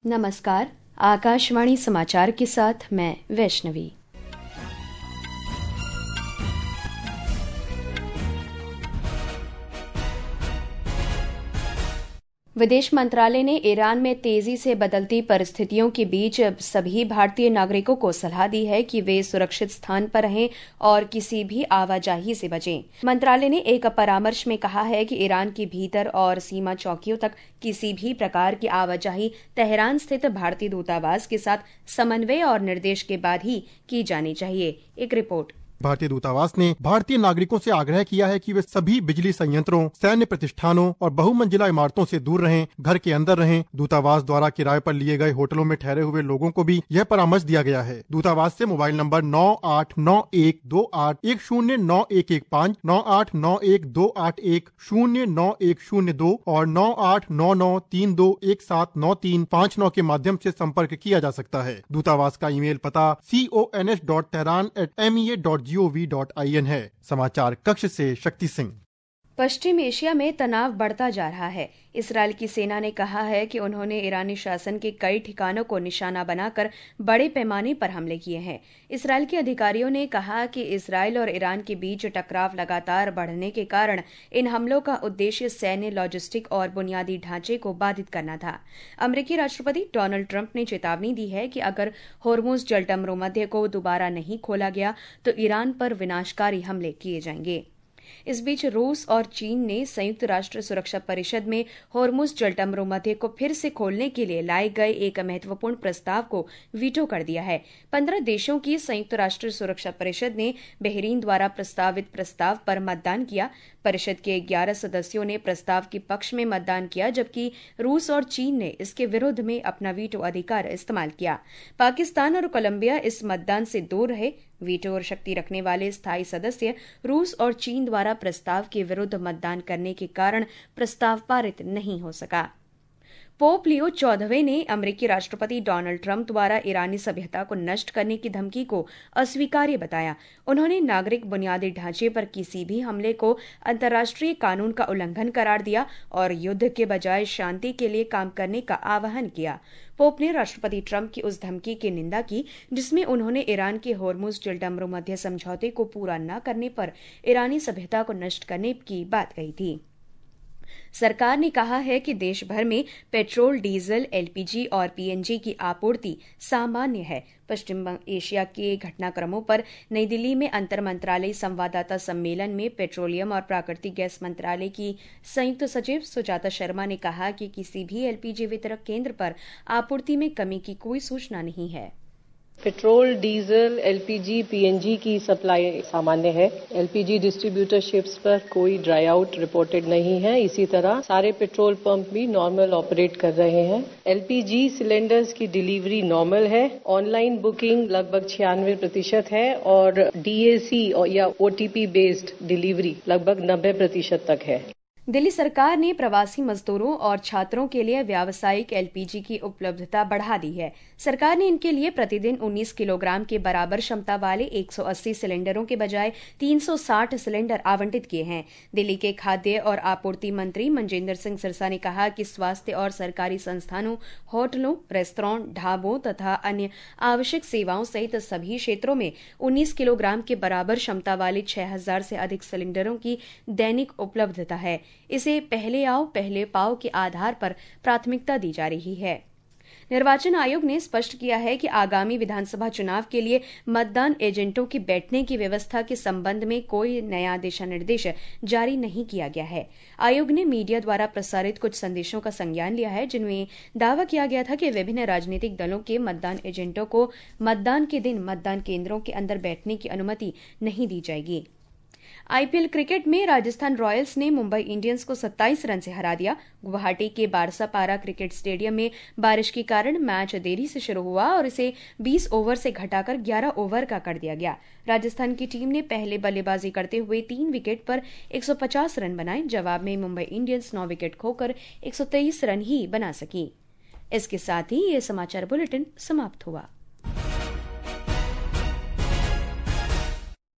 नमस्कार, आकाशवाणी समाचार के साथ मैं वैष्णवी। विदेश मंत्रालय ने ईरान में तेजी से बदलती परिस्थितियों के बीच सभी भारतीय नागरिकों को सलाह दी है कि वे सुरक्षित स्थान पर रहें और किसी भी आवाजाही से बचें। मंत्रालय ने एक परामर्श में कहा है कि ईरान के भीतर और सीमा चौकियों तक किसी भी प्रकार की आवाजाही तेहरान स्थित भारतीय दूतावास के साथ समन्वय और निर्देश के बाद ही की जानी चाहिए। एक रिपोर्ट। भारतीय दूतावास ने भारतीय नागरिकों से आग्रह किया है कि वे सभी बिजली संयंत्रों, सैन्य प्रतिष्ठानों और बहुमंजिला इमारतों से दूर रहें, घर के अंदर रहें। दूतावास द्वारा किराए पर लिए गए होटलों में ठहरे हुए लोगों को भी यह परामर्श दिया गया है। दूतावास से मोबाइल नंबर 989128091115, 989128109102 और 989932179359 के माध्यम से संपर्क किया जा सकता है। दूतावास का ईमेल पता cons.tehran@mea.gov.in है। समाचार कक्ष से शक्ति सिंह। पश्चिम एशिया में तनाव बढ़ता जा रहा है। इसराइल की सेना ने कहा है कि उन्होंने ईरानी शासन के कई ठिकानों को निशाना बनाकर बड़े पैमाने पर हमले किए हैं। इसराइल के अधिकारियों ने कहा कि इसराइल और ईरान के बीच टकराव लगातार बढ़ने के कारण इन हमलों का उद्देश्य सैन्य, लॉजिस्टिक और बुनियादी ढांचे को बाधित करना था। अमेरिकी राष्ट्रपति डोनाल्ड ट्रंप ने चेतावनी दी है कि अगर होर्मुज जलटमरो मध्य को दोबारा नहीं खोला गया तो ईरान पर विनाशकारी हमले किए जाएंगे। इस बीच रूस और चीन ने संयुक्त राष्ट्र सुरक्षा परिषद में होर्मुज जलटमरो मध्य को फिर से खोलने के लिए लाए गए एक महत्वपूर्ण प्रस्ताव को वीटो कर दिया है। 15 देशों की संयुक्त राष्ट्र सुरक्षा परिषद ने बहरीन द्वारा प्रस्तावित प्रस्ताव पर मतदान किया। परिषद के 11 सदस्यों ने प्रस्ताव के पक्ष में मतदान किया, जबकि रूस और चीन ने इसके विरुद्ध में अपना वीटो अधिकार इस्तेमाल किया। पाकिस्तान और कोलंबिया इस मतदान से दूर रहे। वीटो और शक्ति रखने वाले स्थायी सदस्य रूस और चीन द्वारा प्रस्ताव के विरुद्ध मतदान करने के कारण प्रस्ताव पारित नहीं हो सका। पोप लियो 14वें ने अमेरिकी राष्ट्रपति डोनाल्ड ट्रंप द्वारा ईरानी सभ्यता को नष्ट करने की धमकी को अस्वीकार्य बताया। उन्होंने नागरिक बुनियादी ढांचे पर किसी भी हमले को अंतर्राष्ट्रीय कानून का उल्लंघन करार दिया और युद्ध के बजाय शांति के लिए काम करने का आह्वान किया। पोप ने राष्ट्रपति ट्रंप की उस धमकी की निंदा की जिसमें उन्होंने ईरान के होर्मुज जलटमरो मध्य समझौते को पूरा न करने पर ईरानी सभ्यता को नष्ट करने की बात कही थी। सरकार ने कहा है कि देश भर में पेट्रोल, डीजल, एलपीजी और पीएनजी की आपूर्ति सामान्य है। पश्चिम एशिया के घटनाक्रमों पर नई दिल्ली में अंतर मंत्रालयी संवाददाता सम्मेलन में पेट्रोलियम और प्राकृतिक गैस मंत्रालय की संयुक्त सचिव सुजाता शर्मा ने कहा कि किसी भी एलपीजी वितरक केंद्र पर आपूर्ति में कमी की कोई सूचना नहीं है। पेट्रोल, डीजल, एलपीजी, पीएनजी की सप्लाई सामान्य है। एलपीजी डिस्ट्रीब्यूटर शिप्स पर कोई ड्राई आउट रिपोर्टेड नहीं है। इसी तरह सारे पेट्रोल पंप भी नॉर्मल ऑपरेट कर रहे हैं। एलपीजी सिलेंडर्स की डिलीवरी नॉर्मल है। ऑनलाइन बुकिंग लगभग 96% है और डीएसी या ओटीपी बेस्ड डिलीवरी लगभग 90% तक है। दिल्ली सरकार ने प्रवासी मजदूरों और छात्रों के लिए व्यावसायिक एलपीजी की उपलब्धता बढ़ा दी है। सरकार ने इनके लिए प्रतिदिन 19 किलोग्राम के बराबर क्षमता वाले 180 सिलेंडरों के बजाय 360 सिलेंडर आवंटित किए हैं। दिल्ली के खाद्य और आपूर्ति मंत्री मनजिंदर सिंह सिरसा ने कहा कि स्वास्थ्य और सरकारी संस्थानों, होटलों, रेस्तरां, ढाबों तथा अन्य आवश्यक सेवाओं सहित सभी क्षेत्रों में 19 किलोग्राम के बराबर क्षमता वाले 6000 से अधिक सिलेंडरों की दैनिक उपलब्धता है। इसे पहले आओ पहले पाओ के आधार पर प्राथमिकता दी जा रही है। निर्वाचन आयोग ने स्पष्ट किया है कि आगामी विधानसभा चुनाव के लिए मतदान एजेंटों के बैठने की व्यवस्था के संबंध में कोई नया दिशा निर्देश जारी नहीं किया गया है। आयोग ने मीडिया द्वारा प्रसारित कुछ संदेशों का संज्ञान लिया है जिनमें दावा किया गया था कि विभिन्न राजनीतिक दलों के मतदान एजेंटों को मतदान के दिन मतदान केंद्रों के अंदर बैठने की अनुमति नहीं दी जाएगी। आईपीएल क्रिकेट में राजस्थान रॉयल्स ने मुंबई इंडियंस को 27 रन से हरा दिया। गुवाहाटी के बारसापारा क्रिकेट स्टेडियम में बारिश के कारण मैच देरी से शुरू हुआ और इसे 20 ओवर से घटाकर 11 ओवर का कर दिया गया। राजस्थान की टीम ने पहले बल्लेबाजी करते हुए 3 विकेट पर 150 रन बनाए। जवाब में मुंबई इंडियंस 9 विकेट खोकर 123 रन ही बना सकी। इसके साथ ही ये समाचार बुलेटिन समाप्त हुआ।